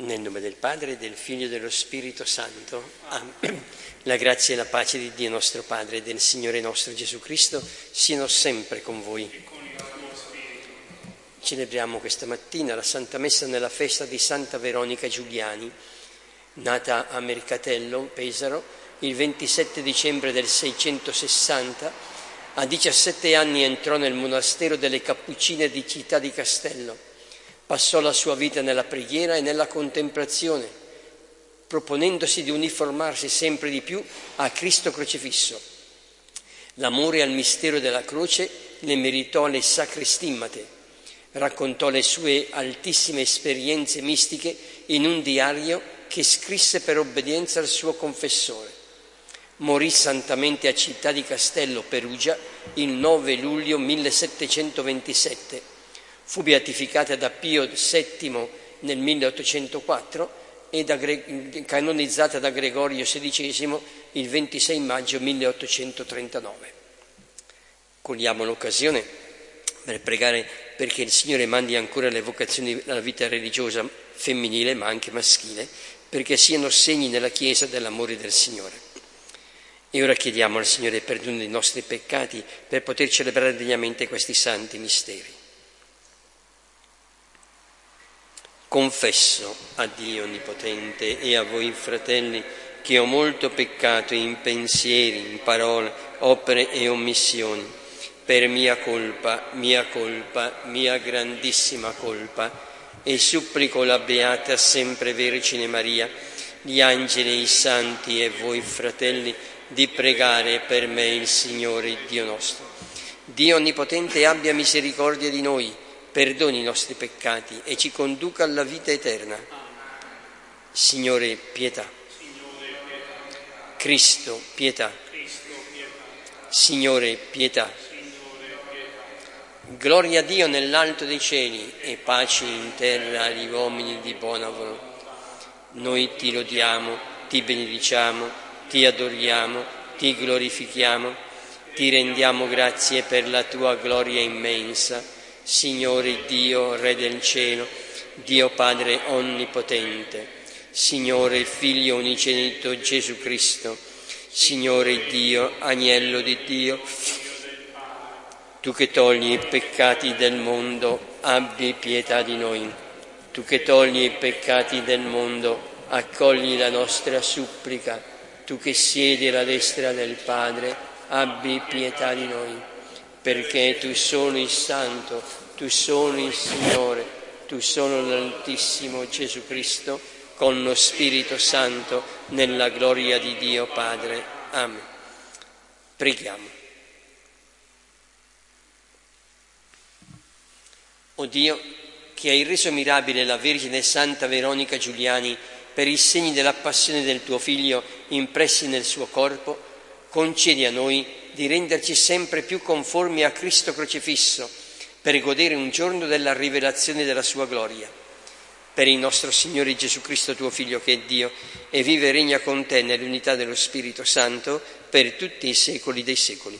Nel nome del Padre, del Figlio e dello Spirito Santo. Amen. La grazia e la pace di Dio nostro Padre e del Signore nostro Gesù Cristo siano sempre con voi. Celebriamo questa mattina la Santa Messa nella festa di Santa Veronica Giuliani, nata a Mercatello, Pesaro, il 27 dicembre del 660. A 17 anni entrò nel monastero delle Cappuccine di Città di Castello. Passò la sua vita nella preghiera e nella contemplazione, proponendosi di uniformarsi sempre di più a Cristo crocifisso. L'amore al mistero della croce le meritò le sacre stimmate. Raccontò le sue altissime esperienze mistiche in un diario che scrisse per obbedienza al suo confessore. Morì santamente a Città di Castello, Perugia, il 9 luglio 1727. Fu beatificata da Pio VII nel 1804 e canonizzata da Gregorio XVI il 26 maggio 1839. Cogliamo l'occasione per pregare perché il Signore mandi ancora le vocazioni alla vita religiosa femminile ma anche maschile, perché siano segni nella Chiesa dell'amore del Signore. E ora chiediamo al Signore perdono dei nostri peccati per poter celebrare degnamente questi santi misteri. Confesso a Dio Onnipotente e a voi fratelli che ho molto peccato in pensieri, in parole, opere e omissioni, per mia colpa, mia grandissima colpa, e supplico la Beata Sempre Vergine Maria, gli angeli e i santi e voi fratelli di pregare per me il Signore Dio nostro. Dio Onnipotente abbia misericordia di noi, perdoni i nostri peccati e ci conduca alla vita eterna. Signore, pietà. Cristo, pietà. Signore, pietà. Gloria a Dio nell'alto dei cieli e pace in terra agli uomini di buona volontà. Noi ti lodiamo, ti benediciamo, ti adoriamo, ti glorifichiamo, ti rendiamo grazie per la tua gloria immensa, Signore Dio, Re del cielo, Dio Padre Onnipotente, Signore Figlio unigenito Gesù Cristo, Signore Dio, Agnello di Dio, tu che togli i peccati del mondo, abbi pietà di noi. Tu che togli i peccati del mondo, accogli la nostra supplica. Tu che siedi alla destra del Padre, abbi pietà di noi, perché tu sono il Santo, tu sono il Signore, tu sono l'Altissimo Gesù Cristo, con lo Spirito Santo, nella gloria di Dio Padre. Amen. Preghiamo. O Dio, che hai reso mirabile la Vergine Santa Veronica Giuliani per i segni della passione del tuo Figlio impressi nel suo corpo, concedi a noi di renderci sempre più conformi a Cristo crocifisso, per godere un giorno della rivelazione della sua gloria. Per il nostro Signore Gesù Cristo, tuo Figlio, che è Dio, e vive e regna con te nell'unità dello Spirito Santo, per tutti i secoli dei secoli.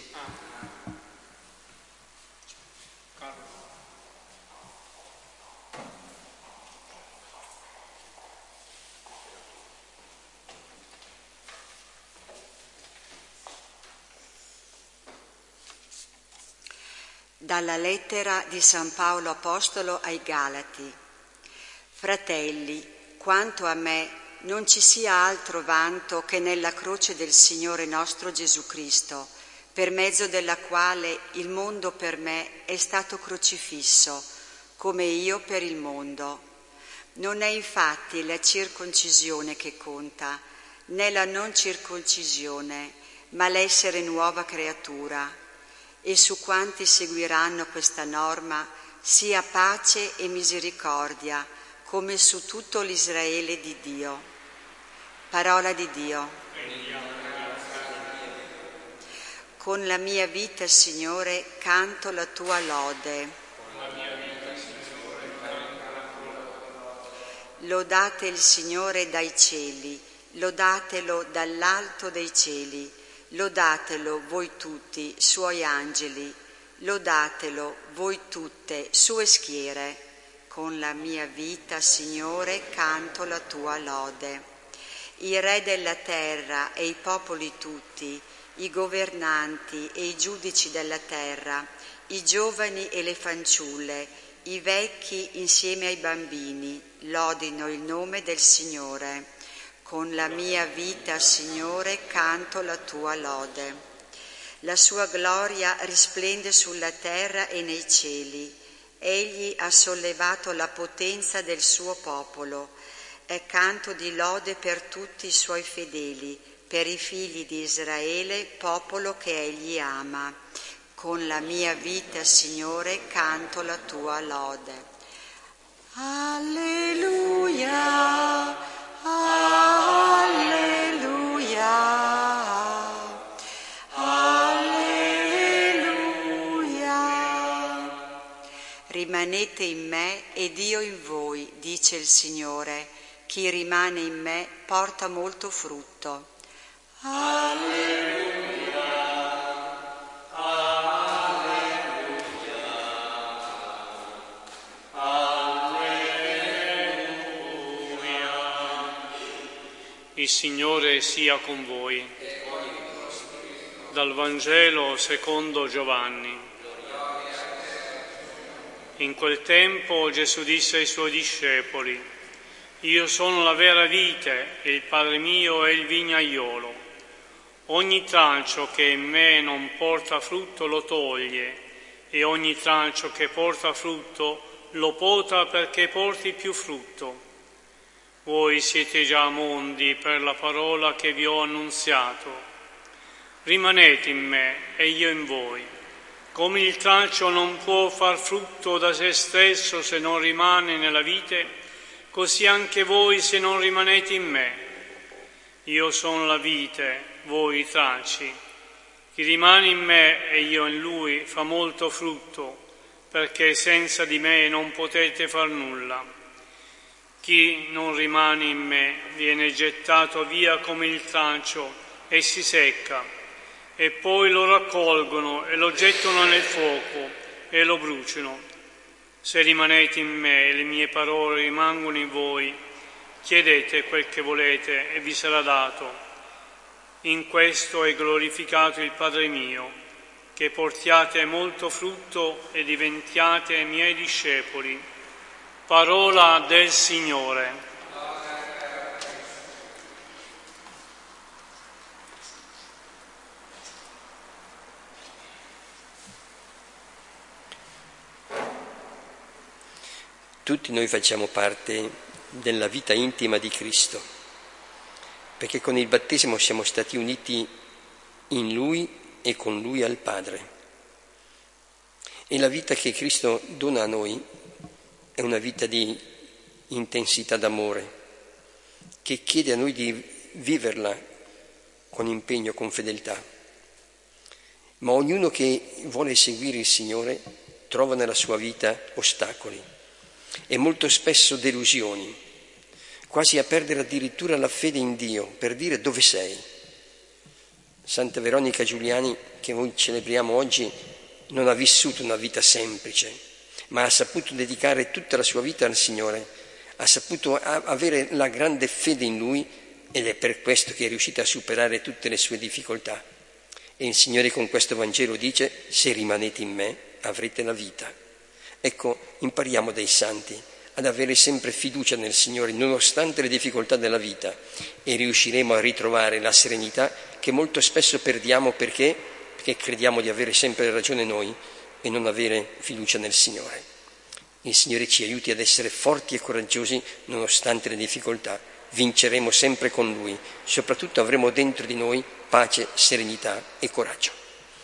Dalla lettera di San Paolo Apostolo ai Galati. Fratelli, quanto a me, non ci sia altro vanto che nella croce del Signore nostro Gesù Cristo, per mezzo della quale il mondo per me è stato crocifisso, come io per il mondo. Non è infatti la circoncisione che conta, né la non circoncisione, ma l'essere nuova creatura. E su quanti seguiranno questa norma sia pace e misericordia, come su tutto l'Israele di Dio. Parola di Dio. Con la mia vita, Signore, canto la tua lode. Lodate il Signore dai cieli, lodatelo dall'alto dei cieli. Lodatelo voi tutti, suoi angeli, lodatelo voi tutte, sue schiere, Con la mia vita, Signore, canto la tua lode. I re della terra e i popoli tutti, i governanti e i giudici della terra, i giovani e le fanciulle, i vecchi insieme ai bambini, lodino il nome del Signore. Con la mia vita, Signore, canto la tua lode. La sua gloria risplende sulla terra e nei cieli. Egli ha sollevato la potenza del suo popolo. È canto di lode per tutti i suoi fedeli, per i figli di Israele, popolo che egli ama. Con la mia vita, Signore, canto la tua lode. Alleluia, alleluia, alleluia. Rimanete in me ed io in voi, dice il Signore. Chi rimane in me porta molto frutto. Alleluia. Il Signore sia con voi. Dal Vangelo secondo Giovanni. In quel tempo Gesù disse ai suoi discepoli: Io sono la vera vite e il Padre mio è il vignaiolo. Ogni tralcio che in me non porta frutto lo toglie, e ogni tralcio che porta frutto lo pota perché porti più frutto. Voi siete già mondi per la parola che vi ho annunziato. Rimanete in me e io in voi. Come il tralcio non può far frutto da se stesso se non rimane nella vite, così anche voi se non rimanete in me. Io sono la vite, voi i tralci. Chi rimane in me e io in lui fa molto frutto, perché senza di me non potete far nulla. Chi non rimane in me viene gettato via come il tralcio e si secca, e poi lo raccolgono e lo gettano nel fuoco e lo bruciano. Se rimanete in me e le mie parole rimangono in voi, chiedete quel che volete e vi sarà dato. In questo è glorificato il Padre mio, che portiate molto frutto e diventiate miei discepoli. Parola del Signore. Tutti noi facciamo parte della vita intima di Cristo, perché con il battesimo siamo stati uniti in Lui e con Lui al Padre. E la vita che Cristo dona a noi è una vita di intensità d'amore, che chiede a noi di viverla con impegno, con fedeltà. Ma ognuno che vuole seguire il Signore trova nella sua vita ostacoli e molto spesso delusioni, quasi a perdere addirittura la fede in Dio, per dire: dove sei? Santa Veronica Giuliani, che noi celebriamo oggi, non ha vissuto una vita semplice, ma ha saputo dedicare tutta la sua vita al Signore, ha saputo avere la grande fede in Lui, ed è per questo che è riuscita a superare tutte le sue difficoltà. E il Signore con questo Vangelo dice: se rimanete in me avrete la vita. Ecco, impariamo dai Santi ad avere sempre fiducia nel Signore nonostante le difficoltà della vita, e riusciremo a ritrovare la serenità che molto spesso perdiamo perché crediamo di avere sempre ragione noi e non avere fiducia nel Signore. Il Signore ci aiuti ad essere forti e coraggiosi nonostante le difficoltà. Vinceremo sempre con Lui, soprattutto avremo dentro di noi pace, serenità e coraggio.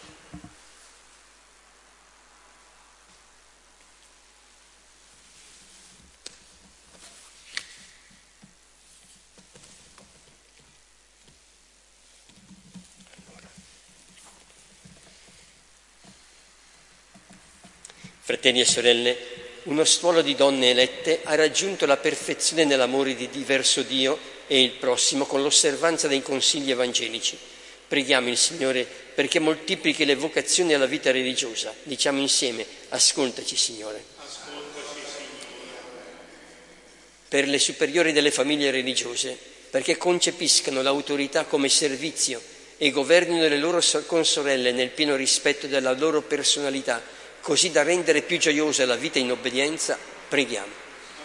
Fratelli e sorelle, uno stuolo di donne elette ha raggiunto la perfezione nell'amore di verso Dio e il prossimo con l'osservanza dei consigli evangelici. Preghiamo il Signore perché moltiplichi le vocazioni alla vita religiosa. Diciamo insieme: ascoltaci, Signore. Ascoltaci, Signore. per le superiori delle famiglie religiose, perché concepiscano l'autorità come servizio e governino le loro consorelle nel pieno rispetto della loro personalità, così da rendere più gioiosa la vita in obbedienza, preghiamo.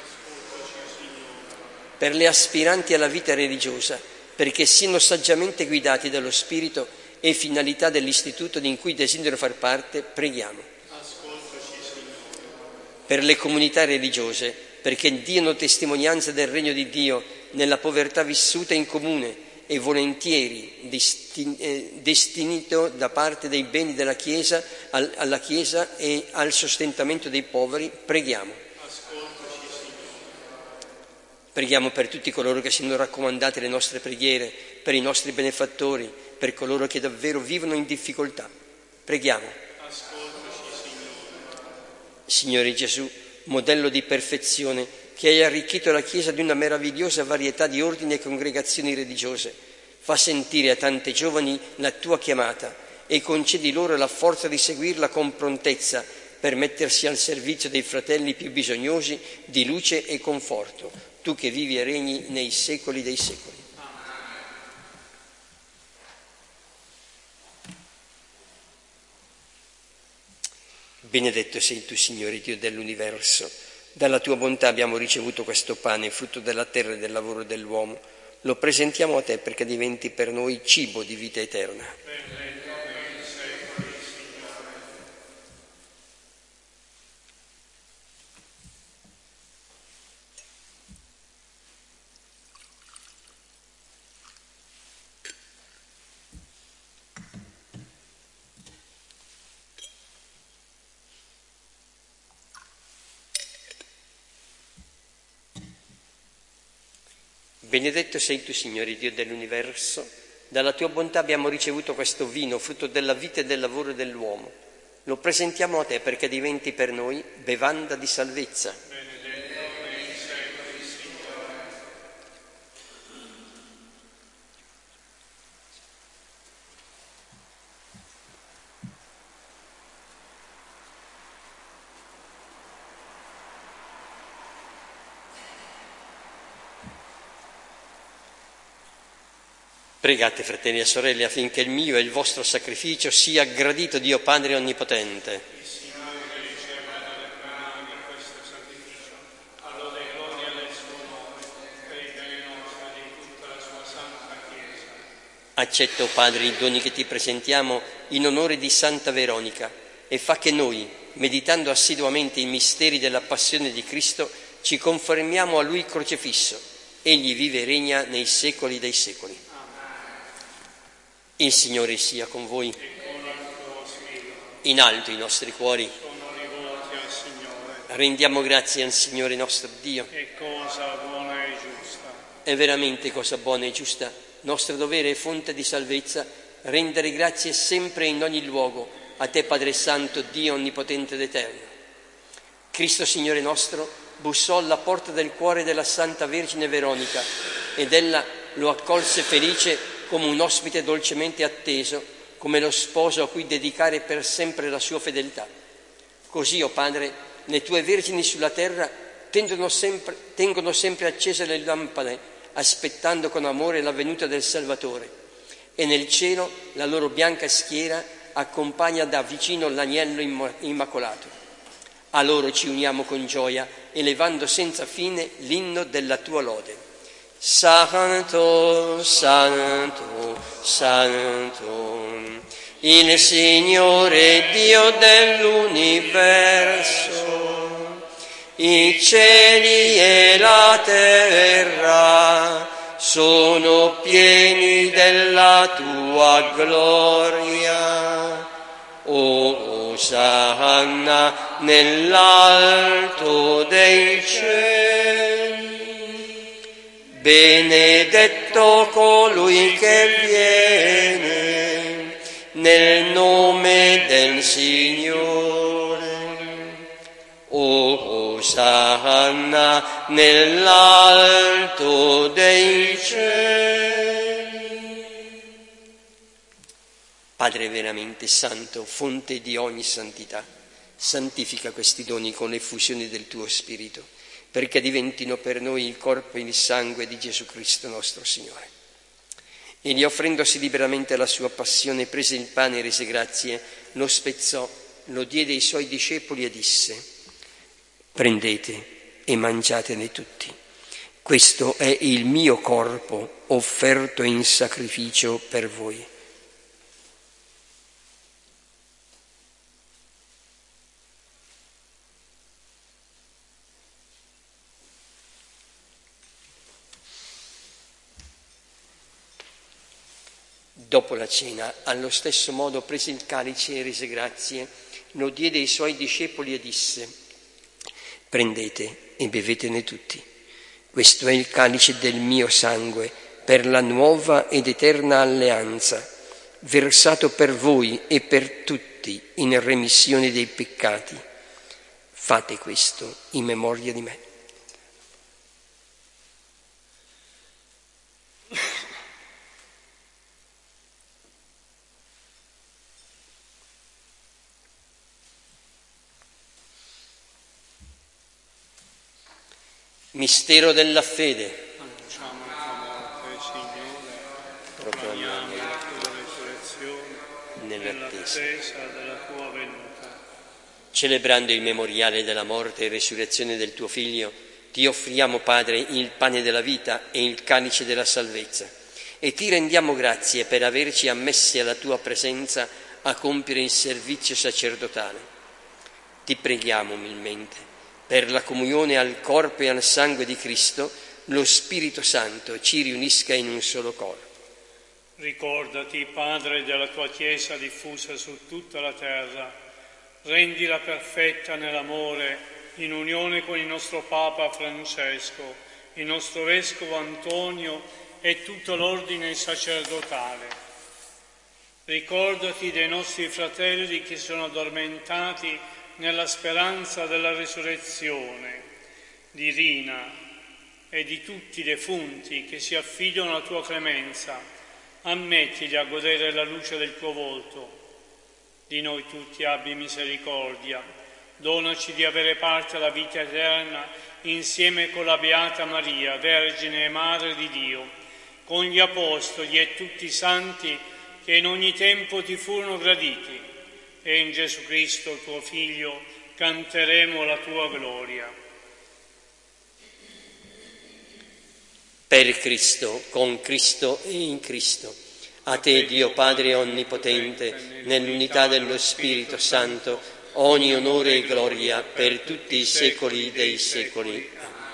Per le aspiranti alla vita religiosa, perché siano saggiamente guidati dallo Spirito e finalità dell'istituto in cui desiderano far parte, preghiamo. Per le comunità religiose, perché diano testimonianza del regno di Dio nella povertà vissuta in comune e volentieri destinito da parte dei beni della Chiesa alla Chiesa e al sostentamento dei poveri, preghiamo. Preghiamo per tutti coloro che siano raccomandati le nostre preghiere, per i nostri benefattori, per coloro che davvero vivono in difficoltà. Preghiamo. Signore Gesù, modello di perfezione, che hai arricchito la Chiesa di una meravigliosa varietà di ordini e congregazioni religiose, fa sentire a tante giovani la tua chiamata e concedi loro la forza di seguirla con prontezza per mettersi al servizio dei fratelli più bisognosi di luce e conforto. Tu che vivi e regni nei secoli dei secoli. Benedetto sei tu, Signore Dio dell'universo. Dalla tua bontà abbiamo ricevuto questo pane, frutto della terra e del lavoro dell'uomo. Lo presentiamo a te perché diventi per noi cibo di vita eterna. Benedetto sei tu, Signore Dio dell'universo, dalla tua bontà abbiamo ricevuto questo vino, frutto della vita e del lavoro dell'uomo. Lo presentiamo a te perché diventi per noi bevanda di salvezza. Pregate, fratelli e sorelle, affinché il mio e il vostro sacrificio sia gradito Dio Padre Onnipotente. Il Signore riceva dalle mani di questo sacrificio, allora gloria del suo nome, per il bene nostro e di tutta la sua santa Chiesa. Accetta, o Padre, i doni che ti presentiamo in onore di Santa Veronica e fa che noi, meditando assiduamente i misteri della passione di Cristo, ci conformiamo a Lui crocefisso. Egli vive e regna nei secoli dei secoli. Il Signore sia con voi. In alto i nostri cuori. Sono rivolti al Signore. Rendiamo grazie al Signore nostro Dio. È cosa buona e giusta. È veramente cosa buona e giusta, nostro dovere e fonte di salvezza, rendere grazie sempre e in ogni luogo a te, Padre Santo, Dio Onnipotente ed Eterno. Cristo Signore nostro bussò alla porta del cuore della Santa Vergine Veronica ed ella lo accolse felice come un ospite dolcemente atteso, come lo sposo a cui dedicare per sempre la sua fedeltà. Così, o Padre, le tue vergini sulla terra tengono sempre accese le lampade, aspettando con amore la venuta del Salvatore, e nel cielo la loro bianca schiera accompagna da vicino l'agnello immacolato. A loro ci uniamo con gioia, elevando senza fine l'inno della tua lode. Santo, Santo, Santo, il Signore Dio dell'universo, i cieli e la terra sono pieni della tua gloria. Osanna nell'alto dei cieli. Benedetto colui che viene nel nome del Signore. Osanna nell'alto dei cieli. Padre veramente santo, fonte di ogni santità, santifica questi doni con l'effusione del tuo Spirito perché diventino per noi il corpo e il sangue di Gesù Cristo nostro Signore. Egli, offrendosi liberamente alla sua passione, prese il pane e rese grazie, lo spezzò, lo diede ai suoi discepoli e disse: prendete e mangiatene tutti. Questo è il mio corpo offerto in sacrificio per voi. Dopo la cena, allo stesso modo, prese il calice e rese grazie, lo diede ai suoi discepoli e disse: prendete e bevetene tutti. Questo è il calice del mio sangue per la nuova ed eterna alleanza, versato per voi e per tutti in remissione dei peccati. Fate questo in memoria di me. Mistero della fede. Annunciamo la tua morte, Signore, Proclamiamo la tua resurrezione nell'attesa della tua venuta. Celebrando il memoriale della morte e resurrezione del tuo Figlio, ti offriamo, Padre, il pane della vita e il calice della salvezza, e ti rendiamo grazie per averci ammessi alla tua presenza a compiere il servizio sacerdotale. Ti preghiamo umilmente, per la comunione al corpo e al sangue di Cristo, lo Spirito Santo ci riunisca in un solo corpo. Ricordati, Padre, della tua Chiesa diffusa su tutta la terra. Rendila perfetta nell'amore, in unione con il nostro Papa Francesco, il nostro Vescovo Antonio e tutto l'ordine sacerdotale. Ricordati dei nostri fratelli che sono addormentati nella speranza della risurrezione, di Rina e di tutti i defunti che si affidano alla tua clemenza. Ammettili a godere la luce del tuo volto. Di noi tutti abbi misericordia. Donaci di avere parte alla vita eterna insieme con la Beata Maria, Vergine e Madre di Dio, con gli Apostoli e tutti i santi che in ogni tempo ti furono graditi. E in Gesù Cristo, tuo Figlio, canteremo la tua gloria. Per Cristo, con Cristo e in Cristo, a te, Dio Padre Onnipotente, nell'unità dello Spirito Santo, ogni onore e gloria per tutti i secoli dei secoli.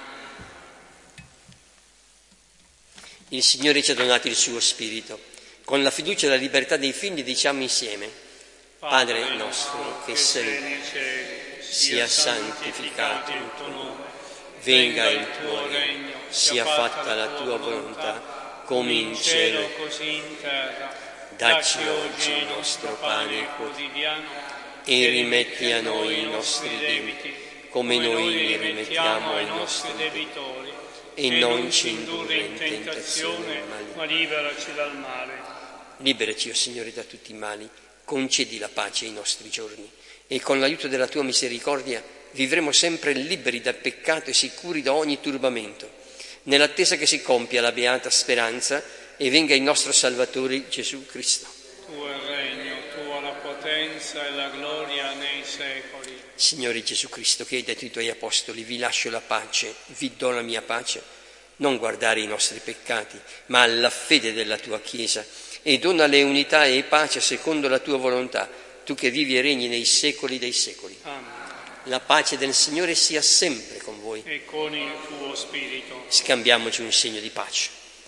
Il Signore ci ha donato il suo Spirito. Con la fiducia e la libertà dei figli diciamo insieme: Padre nostro che sei nei cieli, sia santificato il tuo nome, venga il tuo regno, sia fatta la tua volontà, come in cielo così in terra. Dacci oggi il nostro pane quotidiano e rimetti a noi i nostri debiti, come noi li rimettiamo ai nostri debitori, e non ci indurre in tentazione, ma liberaci dal male. Liberaci, o Signore, da tutti i mali. Concedi la pace ai nostri giorni e con l'aiuto della tua misericordia vivremo sempre liberi dal peccato e sicuri da ogni turbamento, nell'attesa che si compia la beata speranza e venga il nostro Salvatore Gesù Cristo. Tuo è il regno, tua la potenza e la gloria nei secoli. Signore Gesù Cristo, che hai detto ai tuoi apostoli: vi lascio la pace, vi do la mia pace, non guardare i nostri peccati, ma alla fede della tua Chiesa, e donale unità e pace secondo la tua volontà, tu che vivi e regni nei secoli dei secoli. Amen. La pace del Signore sia sempre con voi. E con il tuo spirito. Scambiamoci un segno di pace.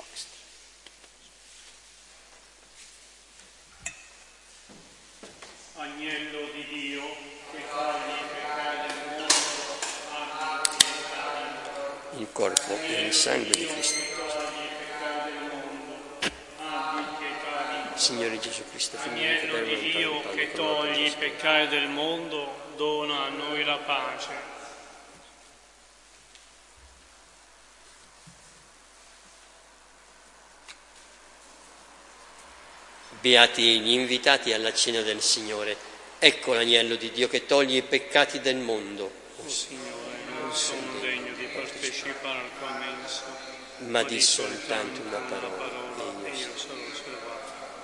Agnello di Dio, che togli i peccati del mondo, abbi pietà. Il corpo e il sangue di Cristo. Signore Gesù Cristo, Agnello di Dio che togli i peccati del mondo, dona a noi la pace. Beati gli invitati alla cena del Signore. Ecco l'agnello di Dio che toglie i peccati del mondo. O Signore, non sono degno di partecipare al tuo mensa, ma di soltanto una parola e io sarò salvato.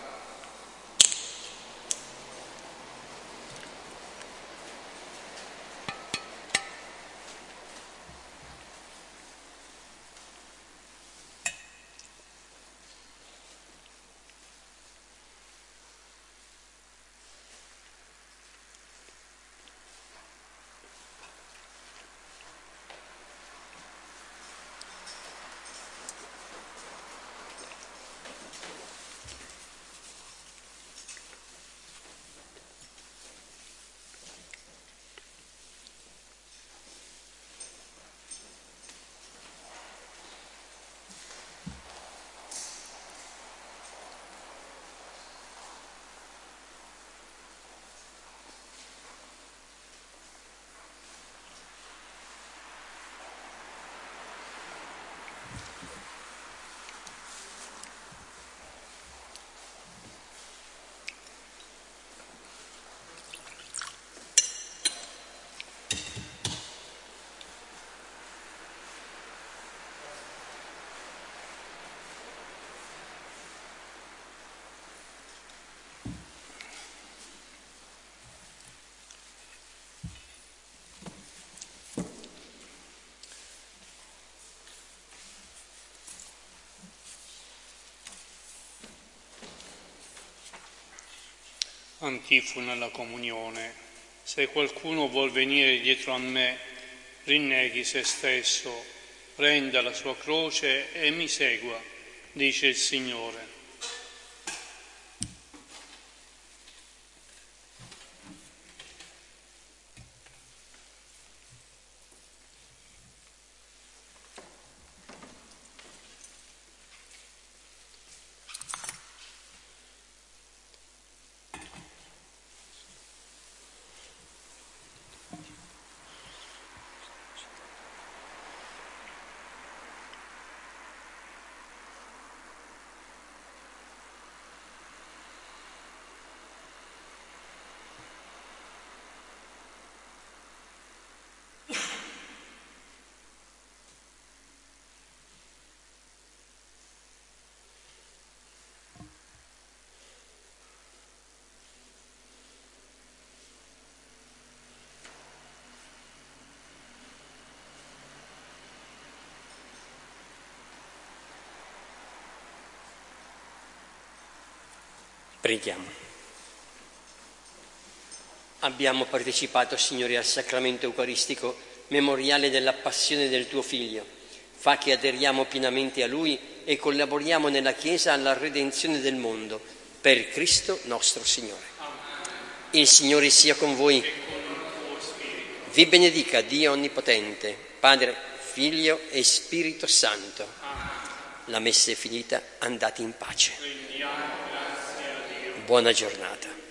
Antifona alla comunione. Se qualcuno vuol venire dietro a me, rinneghi se stesso, prenda la sua croce e mi segua, dice il Signore. Preghiamo. Abbiamo partecipato, Signore, al sacramento eucaristico memoriale della passione del tuo Figlio. Fa che aderiamo pienamente a Lui e collaboriamo nella Chiesa alla redenzione del mondo, per Cristo nostro Signore. Il Signore sia con voi. Vi benedica Dio Onnipotente, Padre, Figlio e Spirito Santo. La messa è finita, andate in pace. Buona giornata.